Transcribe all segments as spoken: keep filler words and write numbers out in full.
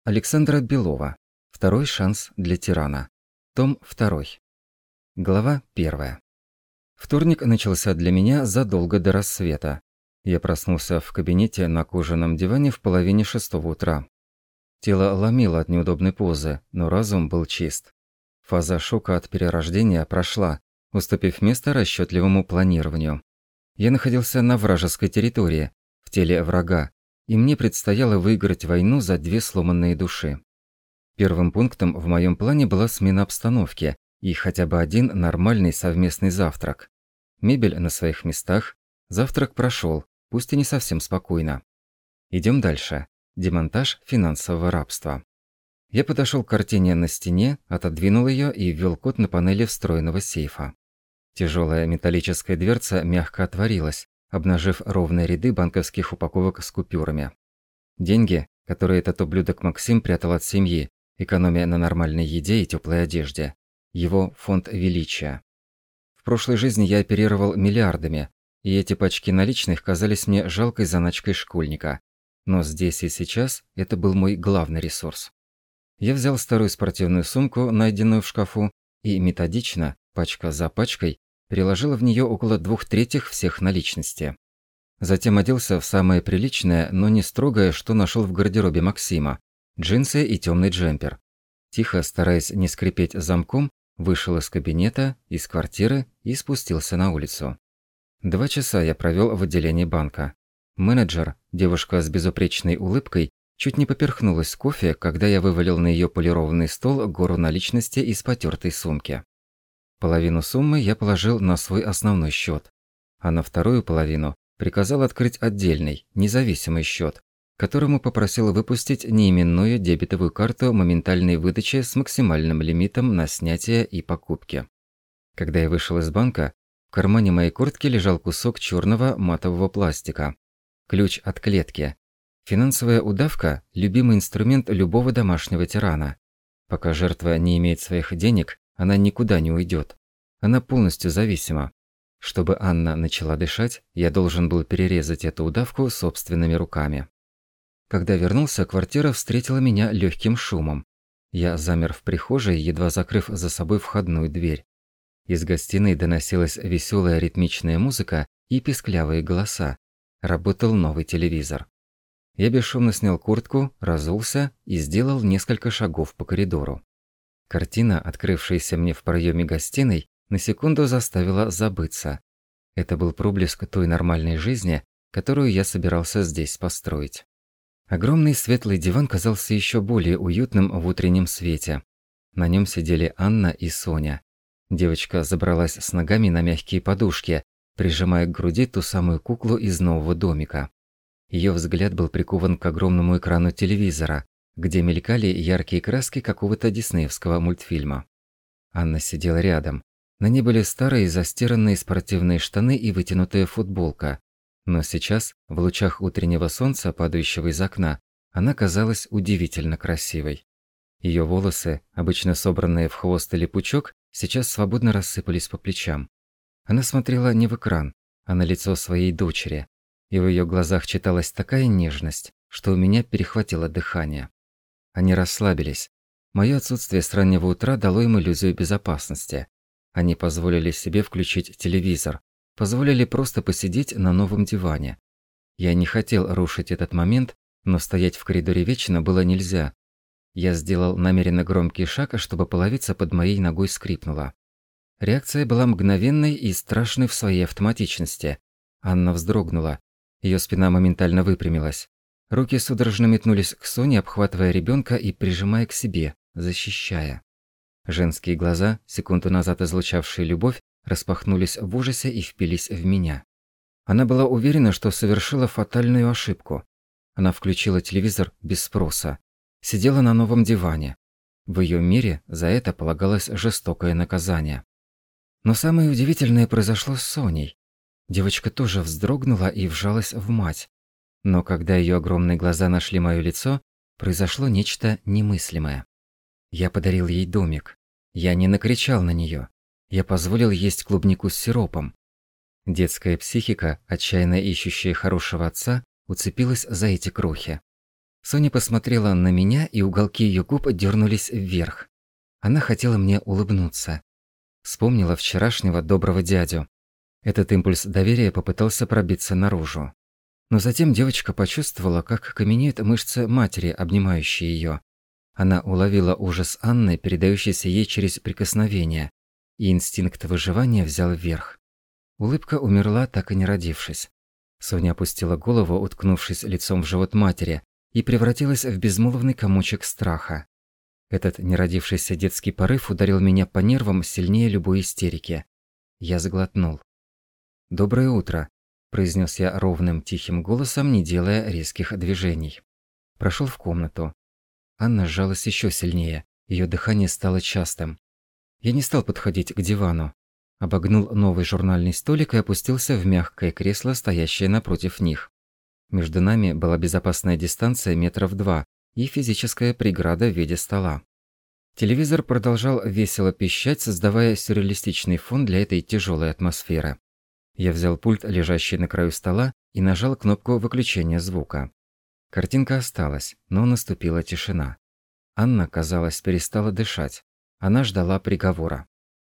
Александра Белова. Второй шанс для тирана. Том второй. Глава первая. Вторник начался для меня задолго до рассвета. Я проснулся в кабинете на кожаном диване в половине шестого утра. Тело ломило от неудобной позы, но разум был чист. Фаза шока от перерождения прошла, уступив место расчетливому планированию. Я находился на вражеской территории, в теле врага, и мне предстояло выиграть войну за две сломанные души. Первым пунктом в моем плане была смена обстановки и хотя бы один нормальный совместный завтрак. Мебель на своих местах, завтрак прошел, пусть и не совсем спокойно. Идем дальше. Демонтаж финансового рабства. Я подошел к картине на стене, отодвинул ее и ввел код на панели встроенного сейфа. Тяжелая металлическая дверца мягко отворилась, обнажив ровные ряды банковских упаковок с купюрами. Деньги, которые этот ублюдок Максим прятал от семьи, экономя на нормальной еде и теплой одежде. Его фонд величия. В прошлой жизни я оперировал миллиардами, и эти пачки наличных казались мне жалкой заначкой школьника. Но здесь и сейчас это был мой главный ресурс. Я взял старую спортивную сумку, найденную в шкафу, и методично, пачка за пачкой, переложил в нее около двух третьих всех наличности. Затем оделся в самое приличное, но не строгое, что нашел в гардеробе Максима – джинсы и темный джемпер. Тихо, стараясь не скрипеть замком, вышел из кабинета, из квартиры и спустился на улицу. Два часа я провел в отделении банка. Менеджер, девушка с безупречной улыбкой, чуть не поперхнулась кофе, когда я вывалил на ее полированный стол гору наличности из потертой сумки. Половину суммы я положил на свой основной счет, а на вторую половину приказал открыть отдельный, независимый счет, которому попросил выпустить неименную дебетовую карту моментальной выдачи с максимальным лимитом на снятие и покупки. Когда я вышел из банка, в кармане моей куртки лежал кусок черного матового пластика. Ключ от клетки. Финансовая удавка – любимый инструмент любого домашнего тирана. Пока жертва не имеет своих денег, она никуда не уйдет. Она полностью зависима. Чтобы Анна начала дышать, я должен был перерезать эту удавку собственными руками. Когда вернулся, квартира встретила меня легким шумом. Я замер в прихожей, едва закрыв за собой входную дверь. Из гостиной доносилась веселая ритмичная музыка и писклявые голоса. Работал новый телевизор. Я бесшумно снял куртку, разулся и сделал несколько шагов по коридору. Картина, открывшаяся мне в проеме гостиной, на секунду заставила забыться. Это был проблеск той нормальной жизни, которую я собирался здесь построить. Огромный светлый диван казался еще более уютным в утреннем свете. На нем сидели Анна и Соня. Девочка забралась с ногами на мягкие подушки, прижимая к груди ту самую куклу из нового домика. Ее взгляд был прикован к огромному экрану телевизора, где мелькали яркие краски какого-то диснеевского мультфильма. Анна сидела рядом. На ней были старые застиранные спортивные штаны и вытянутая футболка. Но сейчас, в лучах утреннего солнца, падающего из окна, она казалась удивительно красивой. Ее волосы, обычно собранные в хвост или пучок, сейчас свободно рассыпались по плечам. Она смотрела не в экран, а на лицо своей дочери. И в ее глазах читалась такая нежность, что у меня перехватило дыхание. Они расслабились. Мое отсутствие с раннего утра дало им иллюзию безопасности. Они позволили себе включить телевизор, позволили просто посидеть на новом диване. Я не хотел рушить этот момент, но стоять в коридоре вечно было нельзя. Я сделал намеренно громкий шаг, чтобы половица под моей ногой скрипнула. Реакция была мгновенной и страшной в своей автоматичности. Анна вздрогнула. Ее спина моментально выпрямилась. Руки судорожно метнулись к Соне, обхватывая ребенка и прижимая к себе, защищая. Женские глаза, секунду назад излучавшие любовь, распахнулись в ужасе и впились в меня. Она была уверена, что совершила фатальную ошибку. Она включила телевизор без спроса. Сидела на новом диване. В ее мире за это полагалось жестокое наказание. Но самое удивительное произошло с Соней. Девочка тоже вздрогнула и вжалась в мать. Но когда ее огромные глаза нашли мое лицо, произошло нечто немыслимое. Я подарил ей домик. Я не накричал на нее. Я позволил есть клубнику с сиропом. Детская психика, отчаянно ищущая хорошего отца, уцепилась за эти крохи. Соня посмотрела на меня, и уголки ее губ дернулись вверх. Она хотела мне улыбнуться. Вспомнила вчерашнего доброго дядю. Этот импульс доверия попытался пробиться наружу. Но затем девочка почувствовала, как каменеют мышцы матери, обнимающие ее. Она уловила ужас Анны, передающийся ей через прикосновение, и инстинкт выживания взял вверх. Улыбка умерла, так и не родившись. Соня опустила голову, уткнувшись лицом в живот матери, и превратилась в безмолвный комочек страха. Этот неродившийся детский порыв ударил меня по нервам сильнее любой истерики. Я сглотнул. «Доброе утро», – произнес я ровным, тихим голосом, не делая резких движений. Прошел в комнату. Анна сжалась еще сильнее, ее дыхание стало частым. Я не стал подходить к дивану. Обогнул новый журнальный столик и опустился в мягкое кресло, стоящее напротив них. Между нами была безопасная дистанция метров два и физическая преграда в виде стола. Телевизор продолжал весело пищать, создавая сюрреалистичный фон для этой тяжелой атмосферы. Я взял пульт, лежащий на краю стола, и нажал кнопку выключения звука. Картинка осталась, но наступила тишина. Анна, казалось, перестала дышать. Она ждала приговора.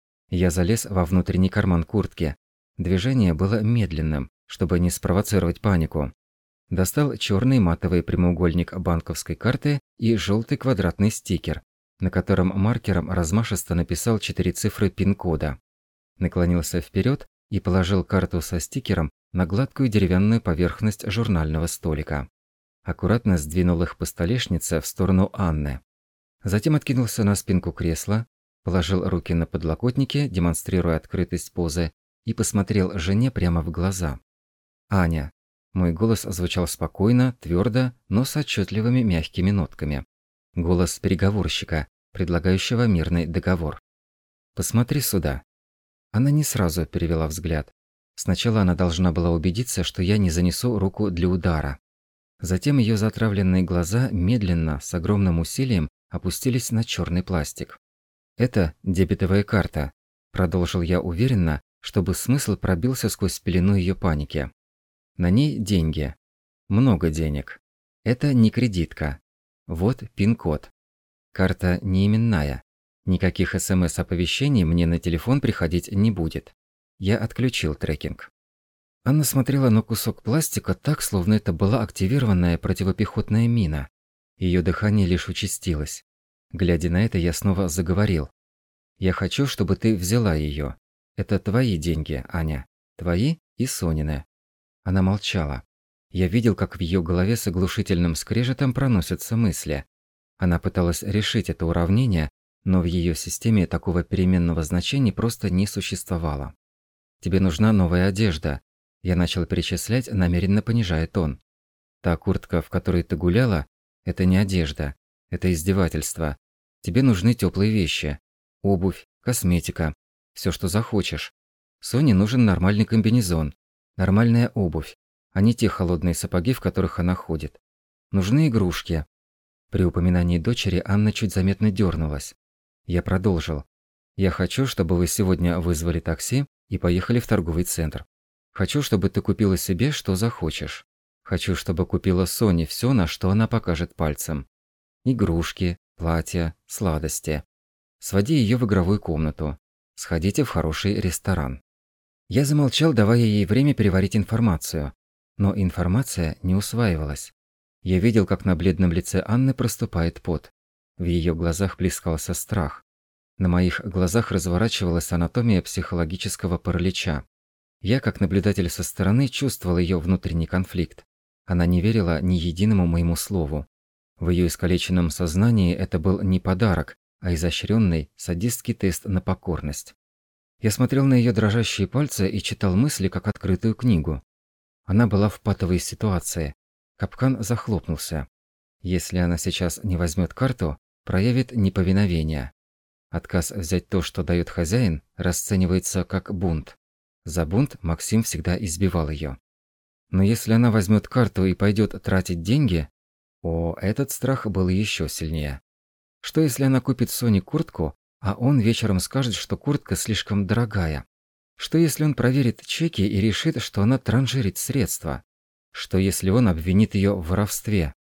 Я залез во внутренний карман куртки. Движение было медленным, чтобы не спровоцировать панику. Достал черный матовый прямоугольник банковской карты и желтый квадратный стикер, на котором маркером размашисто написал четыре цифры пин-кода. Наклонился вперед и положил карту со стикером на гладкую деревянную поверхность журнального столика. Аккуратно сдвинул их по столешнице в сторону Анны. Затем откинулся на спинку кресла, положил руки на подлокотники, демонстрируя открытость позы, и посмотрел жене прямо в глаза. «Аня». Мой голос звучал спокойно, твердо, но с отчетливыми мягкими нотками. Голос переговорщика, предлагающего мирный договор. «Посмотри сюда». Она не сразу перевела взгляд. Сначала она должна была убедиться, что я не занесу руку для удара. Затем ее затравленные глаза медленно, с огромным усилием, опустились на черный пластик. «Это дебетовая карта», – продолжил я уверенно, чтобы смысл пробился сквозь пелену ее паники. «На ней деньги. Много денег. Это не кредитка. Вот пин-код. Карта не именная. Никаких СМС-оповещений мне на телефон приходить не будет. Я отключил трекинг». Анна смотрела на кусок пластика так, словно это была активированная противопехотная мина. Ее дыхание лишь участилось. Глядя на это, я снова заговорил. «Я хочу, чтобы ты взяла ее. Это твои деньги, Аня. Твои и Сонины». Она молчала. Я видел, как в ее голове с оглушительным скрежетом проносятся мысли. Она пыталась решить это уравнение, но в ее системе такого переменного значения просто не существовало. «Тебе нужна новая одежда». Я начал перечислять, намеренно понижая тон. «Та куртка, в которой ты гуляла, это не одежда. Это издевательство. Тебе нужны теплые вещи. Обувь, косметика. Все, что захочешь. Соне нужен нормальный комбинезон. Нормальная обувь, а не те холодные сапоги, в которых она ходит. Нужны игрушки». При упоминании дочери Анна чуть заметно дернулась. Я продолжил. «Я хочу, чтобы вы сегодня вызвали такси и поехали в торговый центр. Хочу, чтобы ты купила себе, что захочешь. Хочу, чтобы купила Соне все, на что она покажет пальцем. Игрушки, платья, сладости. Своди ее в игровую комнату. Сходите в хороший ресторан». Я замолчал, давая ей время переварить информацию. Но информация не усваивалась. Я видел, как на бледном лице Анны проступает пот. В ее глазах плескался страх. На моих глазах разворачивалась анатомия психологического паралича. Я, как наблюдатель со стороны, чувствовал ее внутренний конфликт. Она не верила ни единому моему слову. В ее искалеченном сознании это был не подарок, а изощренный садистский тест на покорность. Я смотрел на ее дрожащие пальцы и читал мысли, как открытую книгу. Она была в патовой ситуации. Капкан захлопнулся. Если она сейчас не возьмет карту, проявит неповиновение. Отказ взять то, что дает хозяин, расценивается как бунт. За бунт Максим всегда избивал ее. Но если она возьмет карту и пойдет тратить деньги, о, этот страх был еще сильнее. Что если она купит Соне куртку, а он вечером скажет, что куртка слишком дорогая? Что если он проверит чеки и решит, что она транжирит средства? Что если он обвинит ее в воровстве?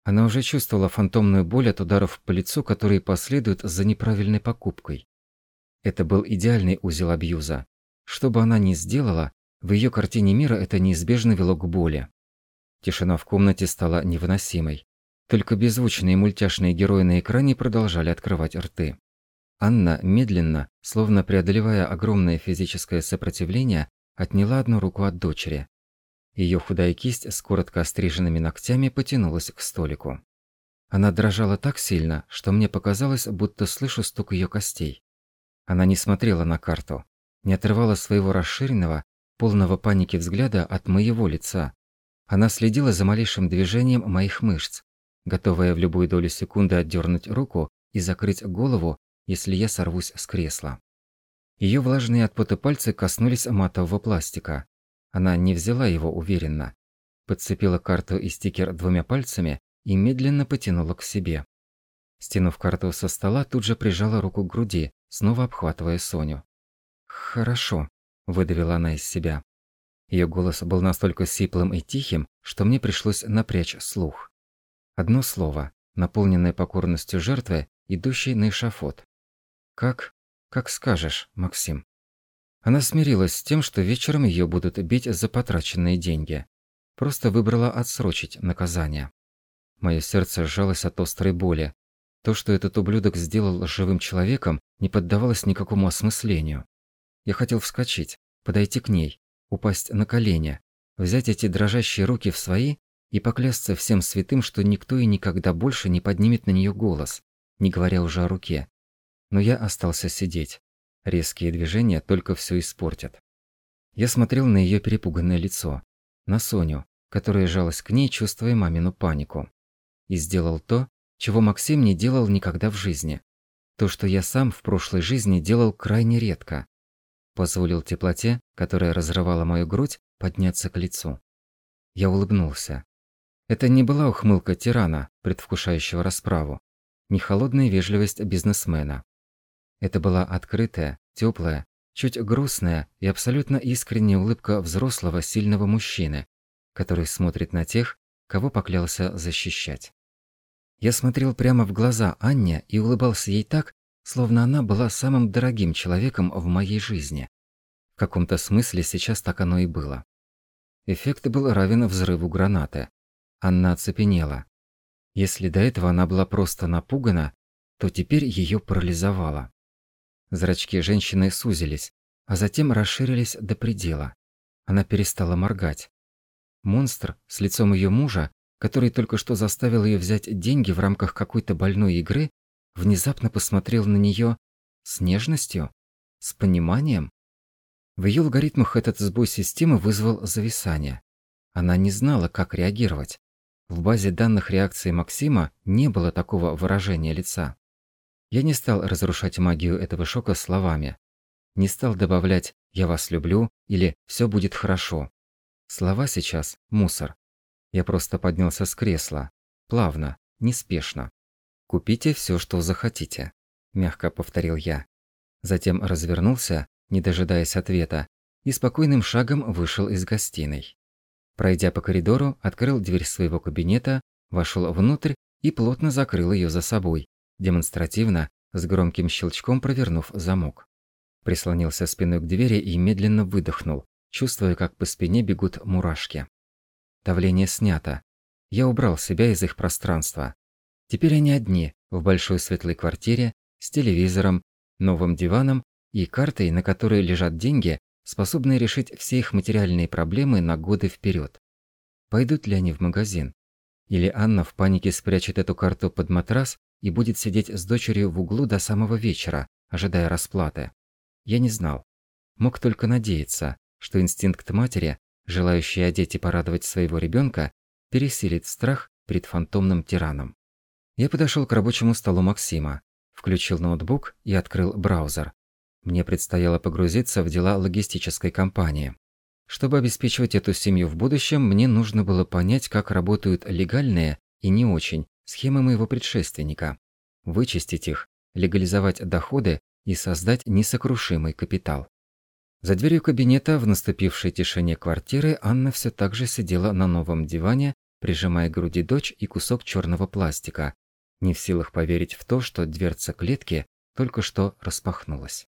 Она уже чувствовала фантомную боль от ударов по лицу, которые последуют за неправильной покупкой. Это был идеальный узел абьюза. Что бы она ни сделала, в ее картине мира это неизбежно вело к боли. Тишина в комнате стала невыносимой. Только беззвучные мультяшные герои на экране продолжали открывать рты. Анна медленно, словно преодолевая огромное физическое сопротивление, отняла одну руку от дочери. Ее худая кисть с коротко остриженными ногтями потянулась к столику. Она дрожала так сильно, что мне показалось, будто слышу стук ее костей. Она не смотрела на карту, не отрывала своего расширенного, полного паники взгляда от моего лица. Она следила за малейшим движением моих мышц, готовая в любую долю секунды отдернуть руку и закрыть голову, если я сорвусь с кресла. Ее влажные от пота пальцы коснулись матового пластика. Она не взяла его уверенно. Подцепила карту и стикер двумя пальцами и медленно потянула к себе. Стянув карту со стола, тут же прижала руку к груди, снова обхватывая Соню. «Хорошо», – выдавила она из себя. Ее голос был настолько сиплым и тихим, что мне пришлось напрячь слух. Одно слово, наполненное покорностью жертвы, идущей на эшафот. «Как? Как скажешь, Максим». Она смирилась с тем, что вечером ее будут бить за потраченные деньги. Просто выбрала отсрочить наказание. Мое сердце сжалось от острой боли. То, что этот ублюдок сделал с живым человеком, не поддавалось никакому осмыслению. Я хотел вскочить, подойти к ней, упасть на колени, взять эти дрожащие руки в свои и поклясться всем святым, что никто и никогда больше не поднимет на нее голос, не говоря уже о руке. Но я остался сидеть. Резкие движения только все испортят. Я смотрел на ее перепуганное лицо, на Соню, которая жалась к ней, чувствуя мамину панику. И сделал то, чего Максим не делал никогда в жизни. То, что я сам в прошлой жизни делал крайне редко. Позволил теплоте, которая разрывала мою грудь, подняться к лицу. Я улыбнулся. Это не была ухмылка тирана, предвкушающего расправу, не холодная вежливость бизнесмена. Это была открытая, теплая, чуть грустная и абсолютно искренняя улыбка взрослого, сильного мужчины, который смотрит на тех, кого поклялся защищать. Я смотрел прямо в глаза Анне и улыбался ей так, словно она была самым дорогим человеком в моей жизни. В каком-то смысле сейчас так оно и было. Эффект был равен взрыву гранаты. Анна оцепенела. Если до этого она была просто напугана, то теперь ее парализовало. Зрачки женщины сузились, а затем расширились до предела. Она перестала моргать. Монстр с лицом ее мужа, который только что заставил ее взять деньги в рамках какой-то больной игры, внезапно посмотрел на нее с нежностью, с пониманием. В ее алгоритмах этот сбой системы вызвал зависание. Она не знала, как реагировать. В базе данных реакции Максима не было такого выражения лица. Я не стал разрушать магию этого шока словами. Не стал добавлять «я вас люблю» или «все будет хорошо». Слова сейчас – мусор. Я просто поднялся с кресла. Плавно, неспешно. «Купите все, что захотите», – мягко повторил я. Затем развернулся, не дожидаясь ответа, и спокойным шагом вышел из гостиной. Пройдя по коридору, открыл дверь своего кабинета, вошел внутрь и плотно закрыл ее за собой, демонстративно, с громким щелчком провернув замок. Прислонился спиной к двери и медленно выдохнул, чувствуя, как по спине бегут мурашки. Давление снято. Я убрал себя из их пространства. Теперь они одни, в большой светлой квартире, с телевизором, новым диваном и картой, на которой лежат деньги, способные решить все их материальные проблемы на годы вперед. Пойдут ли они в магазин? Или Анна в панике спрячет эту карту под матрас и будет сидеть с дочерью в углу до самого вечера, ожидая расплаты? Я не знал. Мог только надеяться, что инстинкт матери, желающий одеть и порадовать своего ребенка, пересилит страх перед фантомным тираном. Я подошел к рабочему столу Максима, включил ноутбук и открыл браузер. Мне предстояло погрузиться в дела логистической компании. Чтобы обеспечивать эту семью в будущем, мне нужно было понять, как работают легальные и не очень схемы моего предшественника, вычистить их, легализовать доходы и создать несокрушимый капитал. За дверью кабинета в наступившей тишине квартиры Анна все так же сидела на новом диване прижимая к груди дочь и кусок черного пластика, не в силах поверить в то, что дверца клетки только что распахнулась.